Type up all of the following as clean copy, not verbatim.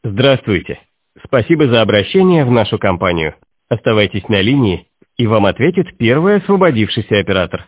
Здравствуйте. Спасибо за обращение в нашу компанию. Оставайтесь на линии, и вам ответит первый освободившийся оператор.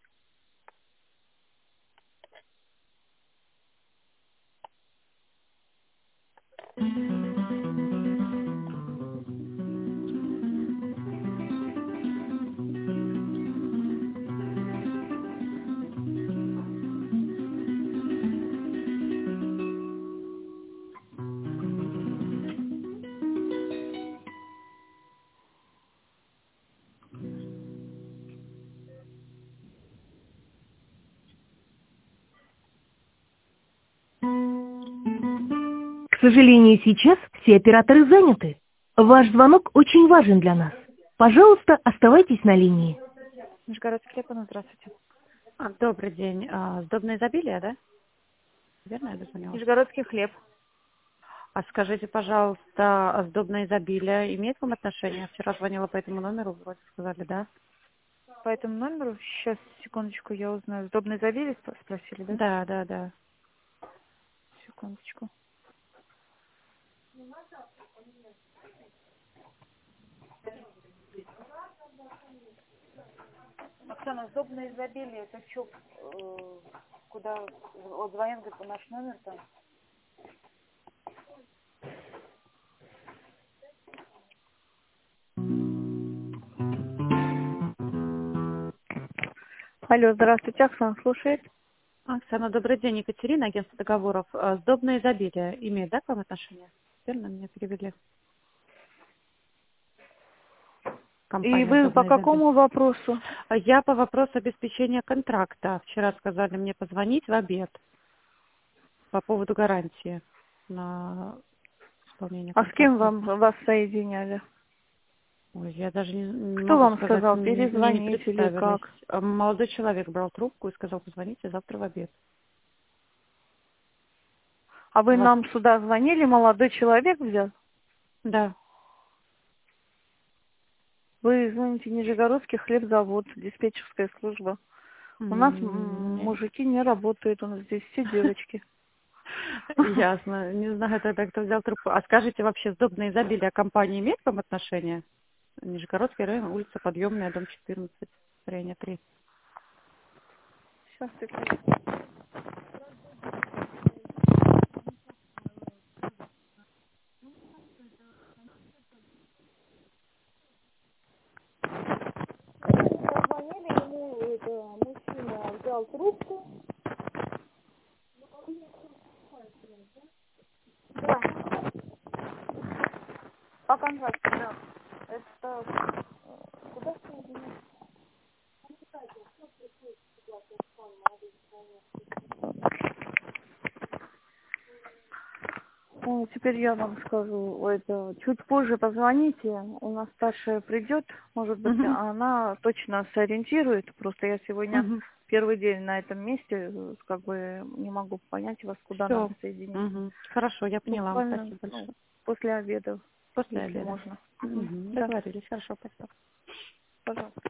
К сожалению, сейчас все операторы заняты. Ваш звонок очень важен для нас. Пожалуйста, оставайтесь на линии. Нижегородский Лепон, здравствуйте. Добрый день. Сдобное изобилие, да? Верно я дозвонилась? Нижегородский хлеб. А скажите, пожалуйста, сдобное изобилие имеет к вам отношение? Вчера звонила по этому номеру, вроде сказали, да? По этому номеру, сейчас, секундочку, я узнаю. Сдобное изобилие спросили, да? Да. Секундочку. Оксана, сдобное изобилие, это что, куда, вот звонят, говорит, по наш номер там? Алло, здравствуйте, Оксана слушает. Оксана, добрый день. Екатерина, агентство договоров. Сдобное изобилие имеет, да, к вам отношение? Верно меня перевели? И Компания вы по «Сдобное изобилие». какому вопросу? Я по вопросу обеспечения контракта. Вчера сказали мне позвонить в обед по поводу гарантии на исполнение А с контракта. кем вас соединяли? Ой, я даже не Кто могу вам сказать, сказал, мне не перезвонить или представились. как? Молодой человек брал трубку и сказал, позвоните завтра в обед. А вы У вас... нам сюда звонили, молодой человек взял? Да. Вы звоните Нижегородский хлебзавод, диспетчерская служба. У нас Нет. мужики не работают, у нас здесь все девочки. Ясно. Не знаю тогда, кто взял трубку. А скажите, вообще сдобное изобилие компания имеет к вам отношение? Нижегородский район, улица Подъемная, дом 14, строение 3. Сейчас ты позвонили ему, это, мужчина взял трубку. Да, по контракту, да. Это куда соединить? Ну, теперь я вам скажу, это чуть позже позвоните, у нас старшая придет, может быть, Угу. она точно сориентирует, просто я сегодня Угу. первый день на этом месте, как бы не могу понять вас, куда Все. надо соединить. Угу. Хорошо, я поняла. Буквально Спасибо большое. после обеда, После если обеда. можно. Угу. Да, Договорились. Хорошо, спасибо. пожалуйста.